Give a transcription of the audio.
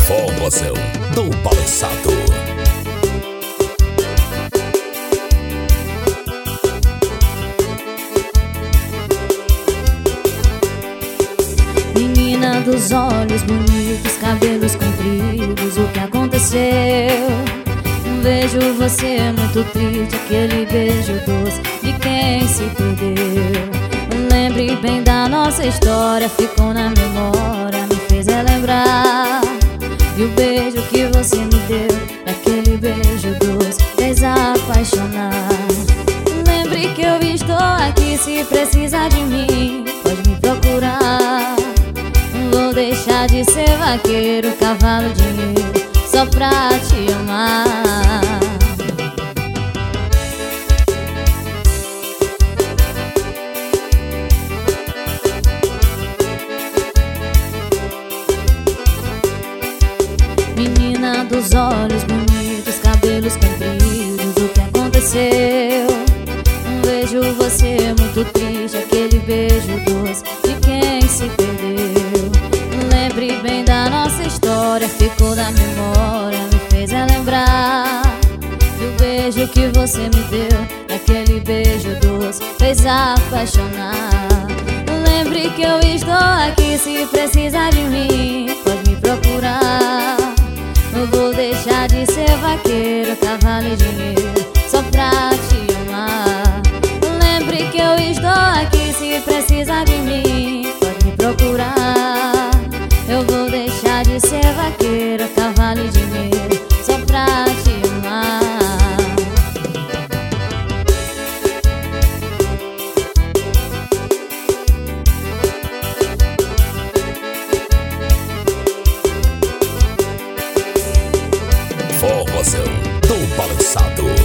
Forrozão do Balançado. Menina dos olhos bonitos, cabelos compridos, o que aconteceu? Vejo você muito triste, aquele beijo doce de quem se perdeu. Lembre bem da nossa história, ficou na memória, me fez relembrar. E o beijo que você me deu, aquele beijo doce, fez apaixonar. Lembre que eu estou aqui, se precisar de mim, pode me procurar. Vou deixar de ser vaqueiro, cavalo, dinheiro, só pra te amar. Menina dos olhos bonitos, cabelos compridos, o que aconteceu? Vejo você muito triste, aquele beijo doce de quem se perdeu. Lembre bem da nossa história, ficou na memória, me fez relembrar. E o beijo que você me deu, aquele beijo doce, fez apaixonar. Lembre que eu estou aqui, se precisar de mim, pode me procurar. Eu vou deixar de ser vaqueiro, cavalo e dinheiro, só pra te amar. Lembre que eu estou aqui, se precisar de mim, pode me procurar. Eu vou deixar de ser vaqueiro, cavalo e dinheiro, só pra te amar. Forrozão do Balançado.